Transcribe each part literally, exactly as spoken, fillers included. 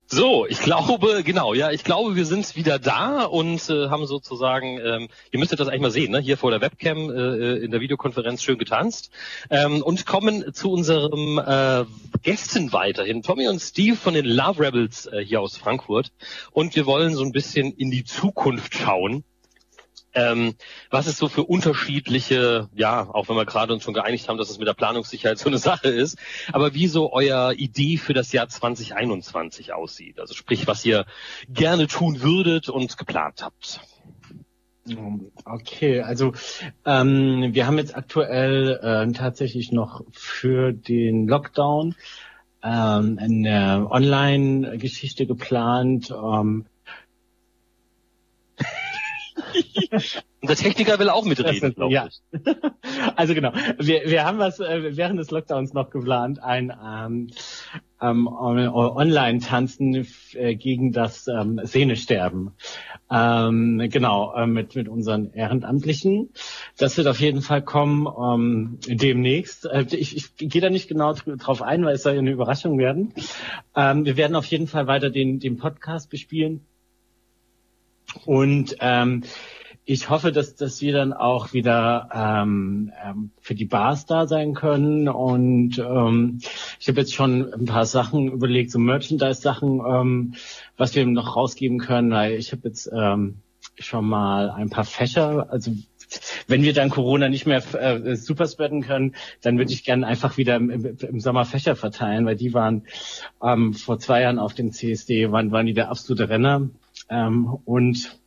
So, ich glaube, genau, ja, ich glaube, wir sind wieder da und äh, haben sozusagen, ähm, ihr müsstet das eigentlich mal sehen, ne, hier vor der Webcam äh, in der Videokonferenz schön getanzt ähm, und kommen zu unserem äh, Gästen weiterhin, Tommy und Steve von den Love Rebels äh, hier aus Frankfurt, und wir wollen so ein bisschen in die Zukunft schauen. Ähm, was es so für unterschiedliche, ja, auch wenn wir gerade uns schon geeinigt haben, dass es mit der Planungssicherheit so eine Sache ist, aber wie so euer Idee für das Jahr zwanzig einundzwanzig aussieht. Also sprich, was ihr gerne tun würdet und geplant habt. Okay, also ähm, wir haben jetzt aktuell äh, tatsächlich noch für den Lockdown ähm, eine Online-Geschichte geplant. Ähm, Und der Techniker will auch mitreden, glaube ja. ich. Also genau, wir, wir haben was äh, während des Lockdowns noch geplant, ein ähm, ähm, Online-Tanzen äh, gegen das ähm, Sehnesterben. Ähm, genau, äh, mit mit unseren Ehrenamtlichen. Das wird auf jeden Fall kommen ähm, demnächst. Äh, ich ich gehe da nicht genau drauf ein, weil es soll ja eine Überraschung werden. Ähm, wir werden auf jeden Fall weiter den den Podcast bespielen. Und ähm, ich hoffe, dass, dass wir dann auch wieder ähm, ähm, für die Bars da sein können. Und ähm, ich habe jetzt schon ein paar Sachen überlegt, so Merchandise-Sachen, ähm, was wir noch rausgeben können. Weil ich habe jetzt ähm, schon mal ein paar Fächer. Also wenn wir dann Corona nicht mehr äh, super spreaden können, dann würde ich gerne einfach wieder im, im Sommer Fächer verteilen, weil die waren ähm, vor zwei Jahren auf dem C S D, waren, waren die der absolute Renner. Ähm, und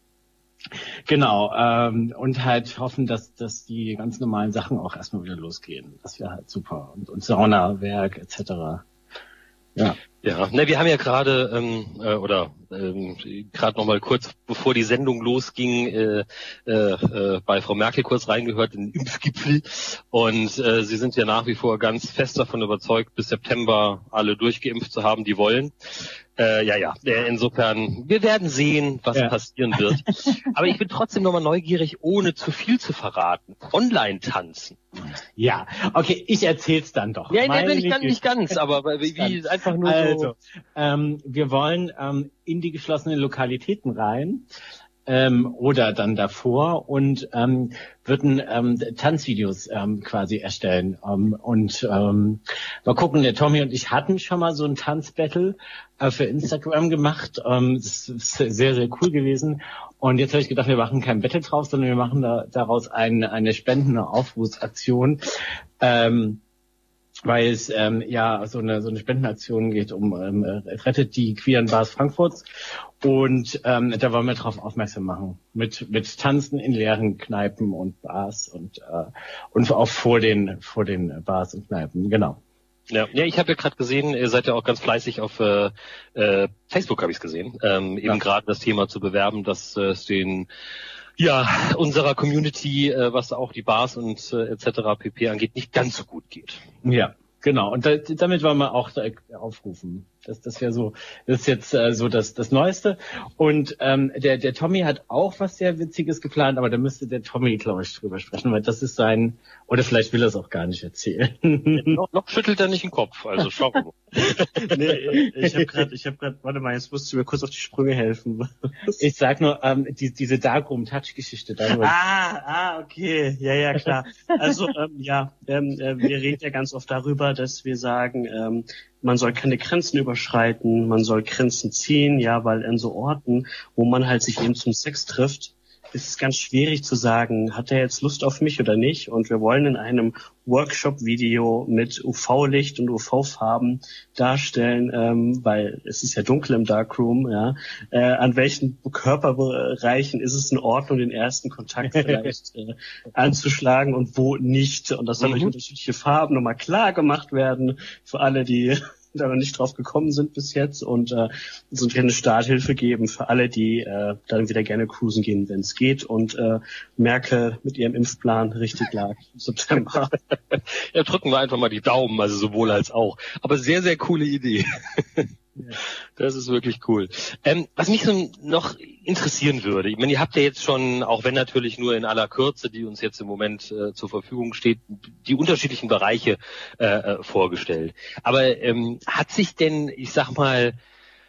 genau, ähm, und halt hoffen, dass dass die ganz normalen Sachen auch erstmal wieder losgehen. Das wäre halt super. Und, und Saunawerk et cetera. Ja. Ja, ne, wir haben ja gerade ähm, äh, oder ähm, gerade noch mal kurz bevor die Sendung losging äh, äh, äh, bei Frau Merkel kurz reingehört, den Impfgipfel, und äh, sie sind ja nach wie vor ganz fest davon überzeugt, bis September alle durchgeimpft zu haben, die wollen. Äh, ja, ja, äh, insofern, wir werden sehen, was ja passieren wird. Aber ich bin trotzdem nochmal neugierig, ohne zu viel zu verraten. Online-Tanzen. Ja, okay, ich erzähl's dann doch. Ja, nee, nicht, ganz, nicht ganz, aber wie, wie einfach nur also, so. Ähm, wir wollen ähm, in die geschlossenen Lokalitäten rein. Ähm, oder dann davor und ähm, würden ähm, Tanzvideos ähm, quasi erstellen. Ähm, und ähm, mal gucken, der Tommy und ich hatten schon mal so ein Tanzbattle äh, für Instagram gemacht. Ähm, das ist sehr, sehr cool gewesen. Und jetzt habe ich gedacht, wir machen kein Battle drauf, sondern wir machen da, daraus eine, eine spendende Aufrufsaktion. Ähm, weil es ähm, ja so eine so eine Spendenaktion geht um ähm, rettet die queeren Bars Frankfurts, und ähm, da wollen wir drauf aufmerksam machen mit mit Tanzen in leeren Kneipen und Bars und äh, und auch vor den vor den Bars und Kneipen, genau. Ja, ja, ich habe ja gerade gesehen, ihr seid ja auch ganz fleißig auf äh, äh, Facebook, habe ich es gesehen, ähm, eben ja. gerade das Thema zu bewerben, dass äh, es den ja unserer Community, äh, was auch die Bars und äh, et cetera pp. Angeht, nicht ganz so gut geht. Ja, genau. Und da, damit wollen wir auch da aufrufen. Das, das wäre so, das ist jetzt äh, so das, das Neueste. Und ähm, der, der Tommy hat auch was sehr Witziges geplant, aber da müsste der Tommy, glaube ich, drüber sprechen, weil das ist sein, oder vielleicht will er es auch gar nicht erzählen. noch, noch schüttelt er nicht den Kopf, also schau mal. Nee, ich habe gerade, ich habe gerade, warte mal, jetzt musst du mir kurz auf die Sprünge helfen. Ich sag nur, ähm, die, diese Darkroom-Touch-Geschichte. Ah, ah, okay, ja, ja, klar. Also, ähm, ja, ähm, äh, wir reden ja ganz oft darüber, dass wir sagen, ähm, man soll keine Grenzen überschreiten, man soll Grenzen ziehen, ja, weil in so Orten, wo man halt sich eben zum Sex trifft, ist es ganz schwierig zu sagen, hat er jetzt Lust auf mich oder nicht? Und wir wollen in einem Workshop-Video mit U V-Licht und U V-Farben darstellen, ähm, weil es ist ja dunkel im Darkroom, ja, äh, an welchen Körperbereichen ist es in Ordnung, den ersten Kontakt vielleicht äh, anzuschlagen und wo nicht. Und das soll durch mhm. unterschiedliche Farben nochmal klar gemacht werden für alle, die da noch nicht drauf gekommen sind bis jetzt, und äh, so eine Starthilfe geben für alle, die äh, dann wieder gerne cruisen gehen, wenn es geht, und äh, Merkel mit ihrem Impfplan richtig lag im September. Ja, drücken wir einfach mal die Daumen, also sowohl als auch. Aber sehr, sehr coole Idee. Das ist wirklich cool. Ähm, was mich so noch interessieren würde, ich meine, ihr habt ja jetzt schon, auch wenn natürlich nur in aller Kürze, die uns jetzt im Moment äh, zur Verfügung steht, die unterschiedlichen Bereiche äh, vorgestellt. Aber ähm, hat sich denn, ich sag mal,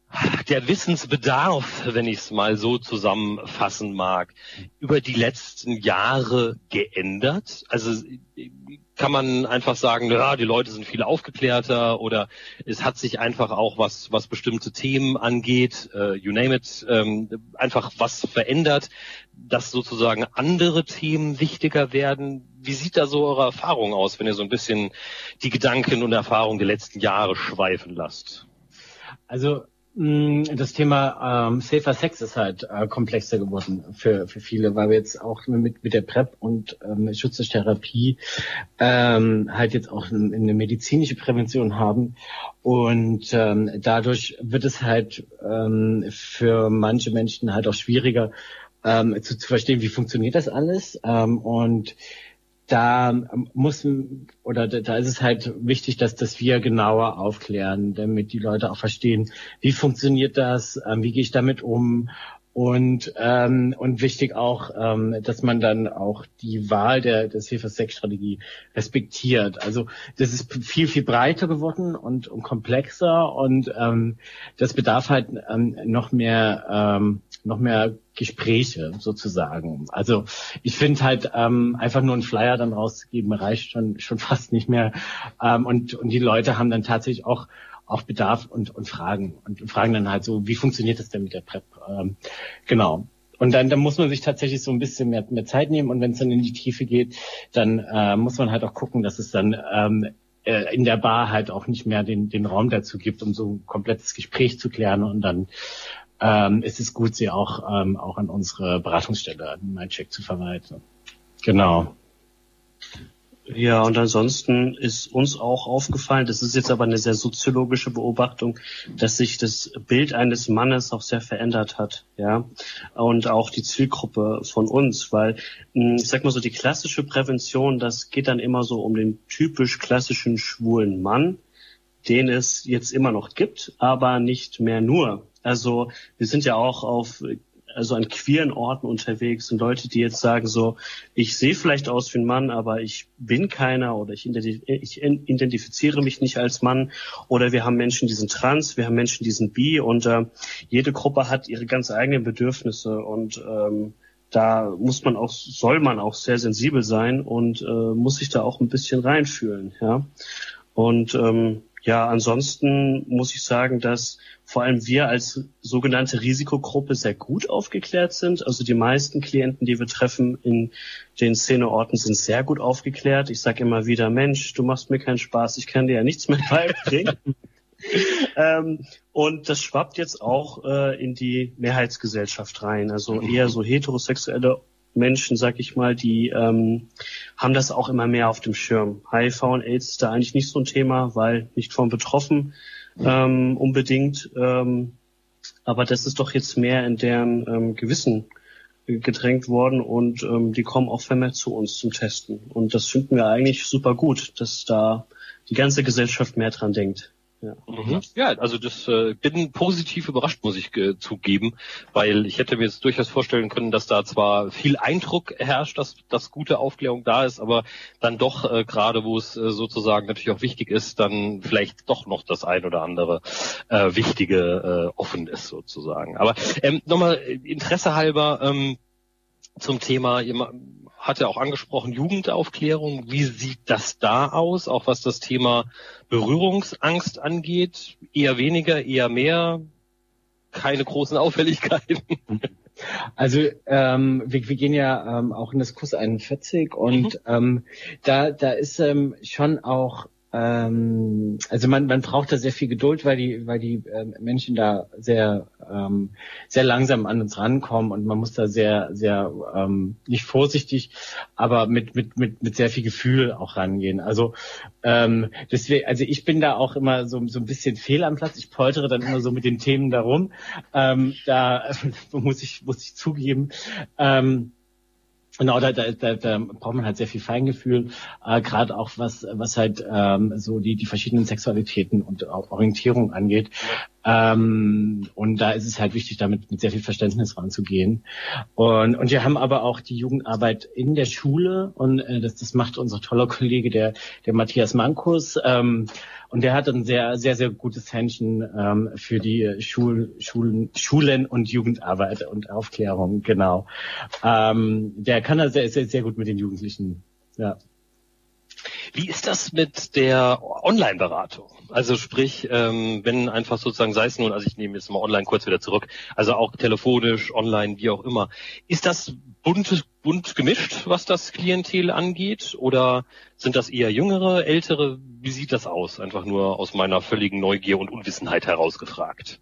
der Wissensbedarf, wenn ich es mal so zusammenfassen mag, über die letzten Jahre geändert? Also kann man einfach sagen, ja, die Leute sind viel aufgeklärter, oder es hat sich einfach auch, was was bestimmte Themen angeht, uh, you name it, ähm, einfach was verändert, dass sozusagen andere Themen wichtiger werden? Wie sieht da so eure Erfahrung aus, wenn ihr so ein bisschen die Gedanken und Erfahrungen der letzten Jahre schweifen lasst? Also das Thema ähm, Safer Sex ist halt äh, komplexer geworden für für viele, weil wir jetzt auch mit mit der PrEP und ähm, Schutztherapie ähm, halt jetzt auch eine, eine medizinische Prävention haben, und ähm, dadurch wird es halt ähm, für manche Menschen halt auch schwieriger ähm, zu, zu verstehen, wie funktioniert das alles, ähm, und da muss, oder da ist es halt wichtig, dass, dass wir genauer aufklären, damit die Leute auch verstehen, wie funktioniert das, ähm, wie gehe ich damit um, und ähm, und wichtig auch, ähm, dass man dann auch die Wahl der, der Safer-Sex-Strategie respektiert. Also das ist viel, viel breiter geworden und, und komplexer, und ähm, das bedarf halt ähm, noch mehr ähm, noch mehr Gespräche sozusagen. Also ich finde halt ähm, einfach nur einen Flyer dann rauszugeben reicht schon schon fast nicht mehr, ähm, und und die Leute haben dann tatsächlich auch auch Bedarf und und Fragen und fragen dann halt so, wie funktioniert das denn mit der PrEP? Ähm, genau. Und dann, dann muss man sich tatsächlich so ein bisschen mehr, mehr Zeit nehmen, und wenn es dann in die Tiefe geht, dann äh, muss man halt auch gucken, dass es dann ähm, äh, in der Bar halt auch nicht mehr den den Raum dazu gibt, um so ein komplettes Gespräch zu klären, und dann ähm, ist es gut, sie auch ähm, auch an unsere Beratungsstelle, an MindCheck, zu verweisen. Genau. Ja, und ansonsten ist uns auch aufgefallen, das ist jetzt aber eine sehr soziologische Beobachtung, dass sich das Bild eines Mannes auch sehr verändert hat, ja, und auch die Zielgruppe von uns, weil, ich sag mal so, die klassische Prävention, das geht dann immer so um den typisch klassischen schwulen Mann, den es jetzt immer noch gibt, aber nicht mehr nur. Also wir sind ja auch auf also an queeren Orten unterwegs, und Leute, die jetzt sagen so, ich sehe vielleicht aus wie ein Mann, aber ich bin keiner, oder ich, identif- ich identifiziere mich nicht als Mann, oder wir haben Menschen, die sind trans, wir haben Menschen, die sind bi, und äh, jede Gruppe hat ihre ganz eigenen Bedürfnisse, und ähm, da muss man auch, soll man auch sehr sensibel sein und äh, muss sich da auch ein bisschen reinfühlen, ja. Und ähm, ja, ansonsten muss ich sagen, dass vor allem wir als sogenannte Risikogruppe sehr gut aufgeklärt sind. Also die meisten Klienten, die wir treffen in den Szeneorten, sind sehr gut aufgeklärt. Ich sage immer wieder, Mensch, du machst mir keinen Spaß, ich kann dir ja nichts mehr beibringen. ähm, und das schwappt jetzt auch äh, in die Mehrheitsgesellschaft rein. Also eher so heterosexuelle Menschen, sag ich mal, die ähm, haben das auch immer mehr auf dem Schirm. H I V und AIDS ist da eigentlich nicht so ein Thema, weil nicht von betroffen ähm, unbedingt. Ähm, aber das ist doch jetzt mehr in deren ähm, Gewissen gedrängt worden, und ähm, die kommen auch vermehrt zu uns zum Testen. Und das finden wir eigentlich super gut, dass da die ganze Gesellschaft mehr dran denkt. Ja. Mhm. Ja, also das äh, bin positiv überrascht, muss ich äh, zugeben, weil ich hätte mir jetzt durchaus vorstellen können, dass da zwar viel Eindruck herrscht, dass dass gute Aufklärung da ist, aber dann doch äh, gerade, wo es äh, sozusagen natürlich auch wichtig ist, dann vielleicht doch noch das ein oder andere äh, Wichtige äh, offen ist sozusagen. Aber ähm, nochmal Interesse halber ähm, zum Thema, ihr hat ja auch angesprochen, Jugendaufklärung. Wie sieht das da aus, auch was das Thema Berührungsangst angeht? Eher weniger, eher mehr? Keine großen Auffälligkeiten? Also ähm, wir, wir gehen ja ähm, auch in das Kurs einundvierzig, und mhm. ähm, da da ist ähm, schon auch ähm, also man man braucht da sehr viel Geduld, weil die weil die ähm, Menschen da sehr ähm, sehr langsam an uns rankommen, und man muss da sehr sehr ähm, nicht vorsichtig, aber mit mit mit mit sehr viel Gefühl auch rangehen. Also ähm, deswegen, also ich bin da auch immer so so ein bisschen fehl am Platz. Ich poltere dann immer so mit den Themen darum. Ähm, da muss ich muss ich zugeben. Ähm, Genau, da, da, da, da braucht man halt sehr viel Feingefühl, äh, gerade auch was was halt ähm, so die die verschiedenen Sexualitäten und auch Orientierung angeht. Ähm, und da ist es halt wichtig, damit mit sehr viel Verständnis ranzugehen. Und, und wir haben aber auch die Jugendarbeit in der Schule und äh, das, das macht unser toller Kollege, der, der Matthias Mankus. Ähm, und der hat ein sehr, sehr, sehr gutes Händchen ähm, für die Schul, Schulen, Schulen und Jugendarbeit und Aufklärung, genau. Ähm, der kann da sehr, sehr, sehr gut mit den Jugendlichen, ja. Wie ist das mit der Online-Beratung? Also sprich, ähm, wenn einfach sozusagen, sei es nun, also ich nehme jetzt mal online kurz wieder zurück, also auch telefonisch, online, wie auch immer. Ist das bunt, bunt gemischt, was das Klientel angeht? Oder sind das eher jüngere, ältere? Wie sieht das aus? Einfach nur aus meiner völligen Neugier und Unwissenheit herausgefragt.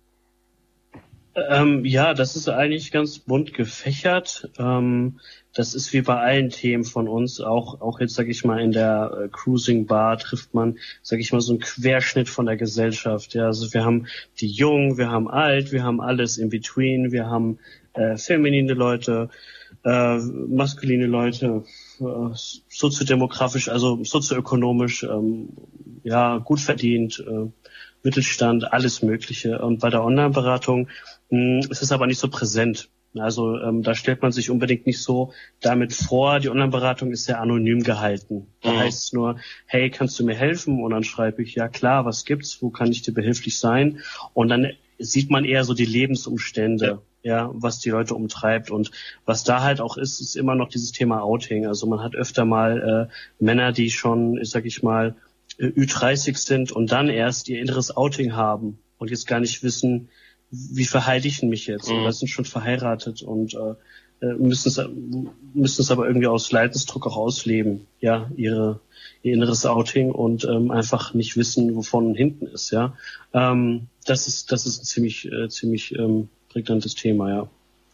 Ähm, ja, das ist eigentlich ganz bunt gefächert. Ähm, das ist wie bei allen Themen von uns. Auch, auch jetzt, sage ich mal, in der äh, Cruising Bar trifft man, sage ich mal, so einen Querschnitt von der Gesellschaft. Ja, also wir haben die Jungen, wir haben alt, wir haben alles in between, wir haben äh, feminine Leute, äh, maskuline Leute, äh, soziodemografisch, also sozioökonomisch, ähm, ja, gut verdient, äh, Mittelstand, alles Mögliche. Und bei der Online-Beratung mh, ist es aber nicht so präsent. Also ähm, da stellt man sich unbedingt nicht so damit vor. Die Online-Beratung ist sehr anonym gehalten. Da mhm. heißt es nur, hey, kannst du mir helfen? Und dann schreibe ich, ja klar, was gibt's? Wo kann ich dir behilflich sein? Und dann sieht man eher so die Lebensumstände, ja, ja was die Leute umtreibt. Und was da halt auch ist, ist immer noch dieses Thema Outing. Also man hat öfter mal äh, Männer, die schon, sag ich mal, Ü dreißig sind und dann erst ihr inneres Outing haben und jetzt gar nicht wissen, wie verhalte ich mich jetzt? Mhm. Oder sind schon verheiratet und äh, müssen es müssen es aber irgendwie aus Leidensdruck auch ausleben, ja, ihre ihr inneres Outing und ähm, einfach nicht wissen, wovon hinten ist, ja. Ähm, das ist das ist ein ziemlich äh, ziemlich ähm, prägnantes Thema, ja.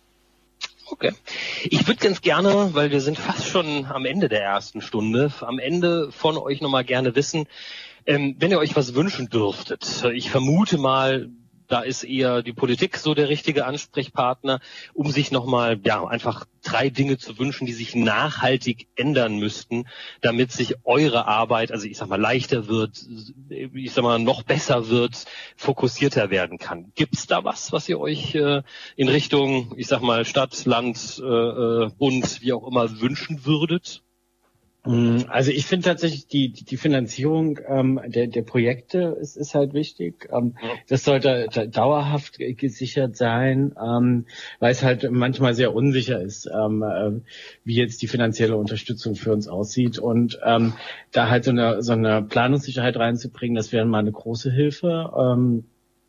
Okay. Ich würde ganz gerne, weil wir sind fast schon am Ende der ersten Stunde, am Ende von euch nochmal gerne wissen, ähm, wenn ihr euch was wünschen dürftet. Ich vermute mal, da ist eher die Politik so der richtige Ansprechpartner, um sich nochmal, ja, einfach drei Dinge zu wünschen, die sich nachhaltig ändern müssten, damit sich eure Arbeit, also ich sag mal, leichter wird, ich sag mal, noch besser wird, fokussierter werden kann. Gibt's da was, was ihr euch äh, in Richtung, ich sag mal, Stadt, Land, äh, Bund, wie auch immer wünschen würdet? Also ich finde tatsächlich die die, die Finanzierung ähm, der der Projekte ist ist halt wichtig. Ähm, ja. Das sollte da, dauerhaft gesichert sein, ähm, weil es halt manchmal sehr unsicher ist, ähm, äh, wie jetzt die finanzielle Unterstützung für uns aussieht und ähm, da halt so eine so eine Planungssicherheit reinzubringen, das wäre mal eine große Hilfe. Ähm,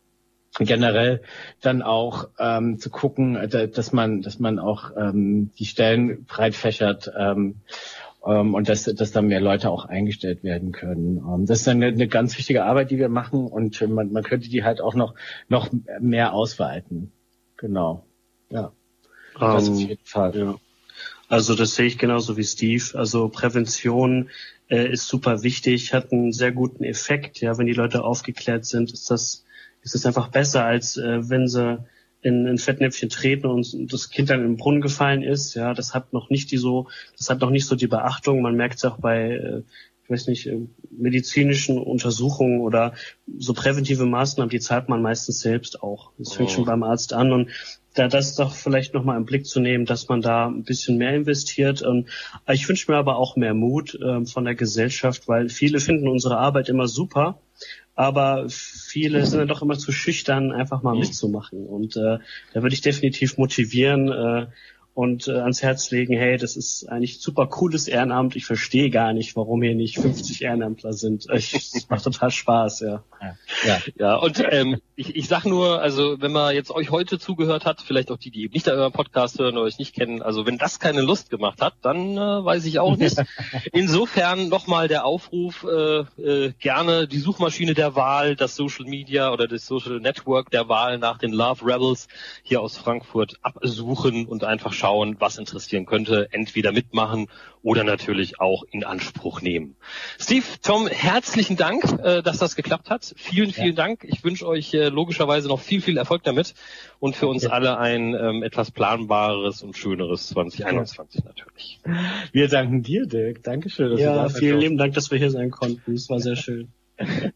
generell dann auch ähm, zu gucken, dass man dass man auch ähm, die Stellen breit fächert. Ähm, Um, und dass, dass da mehr Leute auch eingestellt werden können. Um, das ist eine, eine ganz wichtige Arbeit, die wir machen und man, man könnte die halt auch noch noch mehr ausweiten. Genau. Ja. Um, das auf jeden Fall. Ja. Also das sehe ich genauso wie Steve. Also Prävention äh, ist super wichtig, hat einen sehr guten Effekt. Ja, wenn die Leute aufgeklärt sind, ist das ist das einfach besser, als äh, wenn sie in ein Fettnäpfchen treten und das Kind dann in den Brunnen gefallen ist. Ja, das hat noch nicht die so, das hat noch nicht so die Beachtung. Man merkt es auch bei, äh, ich weiß nicht, äh, medizinischen Untersuchungen oder so präventive Maßnahmen, die zahlt man meistens selbst auch. Das fängt oh. schon beim Arzt an und da das doch vielleicht nochmal im Blick zu nehmen, dass man da ein bisschen mehr investiert. Und ich wünsche mir aber auch mehr Mut äh, von der Gesellschaft, weil viele finden unsere Arbeit immer super. Aber viele sind dann doch immer zu schüchtern, einfach mal mitzumachen. Und äh, da würde ich definitiv motivieren äh, und äh, ans Herz legen, hey, das ist eigentlich super cooles Ehrenamt. Ich verstehe gar nicht, warum hier nicht fünfzig Ehrenamtler sind. Es macht total Spaß, ja. Ja, ja. Und ähm, ich, ich sag nur, also wenn man jetzt euch heute zugehört hat, vielleicht auch die, die eben nicht euren Podcast hören oder euch nicht kennen, also wenn das keine Lust gemacht hat, dann äh, weiß ich auch nicht. Insofern nochmal der Aufruf, äh, äh, gerne die Suchmaschine der Wahl, das Social Media oder das Social Network der Wahl nach den Love Rebels hier aus Frankfurt absuchen und einfach schauen, was interessieren könnte, entweder mitmachen oder natürlich auch in Anspruch nehmen. Steve, Tom, herzlichen Dank, äh, dass das geklappt hat. Vielen, vielen ja. Dank. Ich wünsche euch äh, logischerweise noch viel, viel Erfolg damit und für uns ja. alle ein ähm, etwas planbares und schöneres zwanzig einundzwanzig ja. natürlich. Wir danken dir, Dirk. Dankeschön. Dass ja, du da vielen lieben Dank, dass wir hier sein konnten. Es war sehr schön.